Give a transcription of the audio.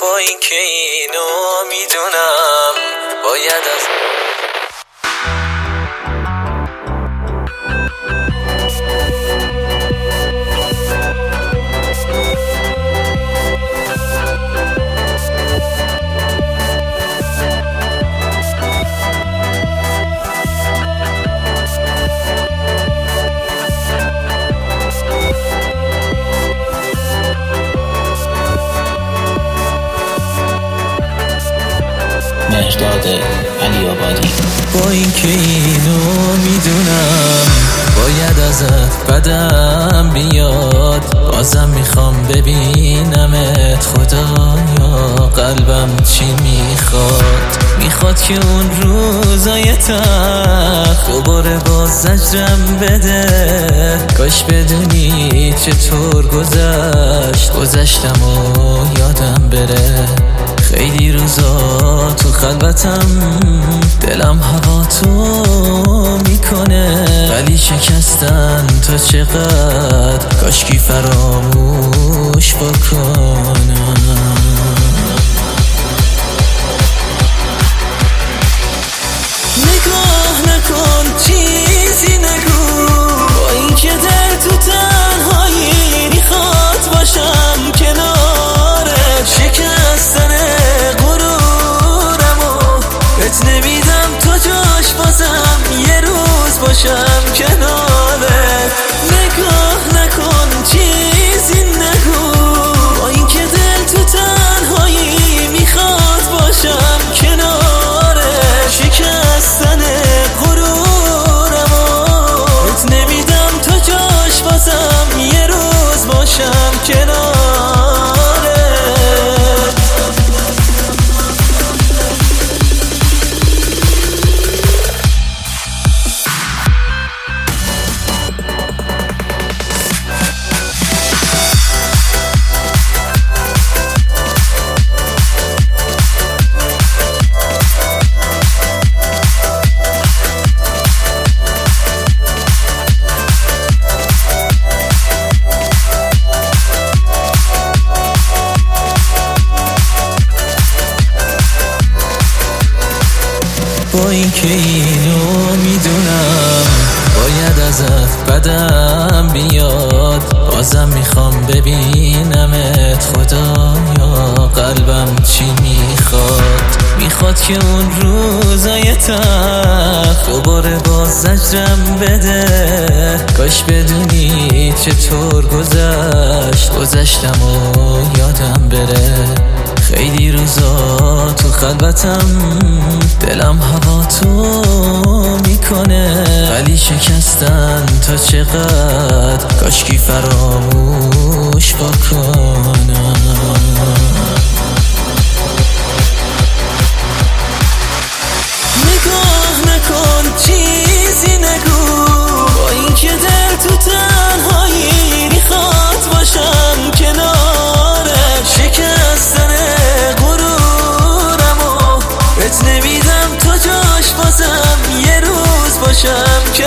با اینکه اینو میدونم باید از مهرداد علی آبادی. با اینکه اینو میدونم باید ازت بدم بیاد، بازم میخوام ببینمت خدایا، قلبم چی میخواد که اون روزای تلخ دوباره باز زجرم بده. کاش بدونی چطور گذشتم و یادم بره. خیلی روزا تو خلوتم دلم هوا تو میکنه، ولی شکستن تا چقدر کاشکی فراموش بکنم. نگاه نکن چیزی نگو، با اینکه در تو تنهایی میخواد باشم کنارت. شکستن غرورمو بهت نمیدم تا جاش بازم یه روز باشم کنارت. نگاه نکن چیزی نگو، با اینکه دل تو تنهایی میخواد باشم کنارت. شکستن غرورمو بهت نمیدم تا جاش بازم یه روز باشم کنارت. با اینکه اینو میدونم باید ازت بدم بیاد، بازم میخوام ببینمت خدایا، قلبم چی میخواد که اون روزای تلخ دوباره باز زجرم بده. کاش بدونی چطور گذشتم و یادم بره. خیلی روزا تو خلوتم دلم هوا تو میکنه، ولی شکستن تا چقدر کاشکی فراموش بکنم. نگاه نکن چیزی نگو، با اینکه دل تو تنهایی میخواد باشم کنارت. شکستن غرورمو بهت نمیدم تا جاش بازم یه روز باشم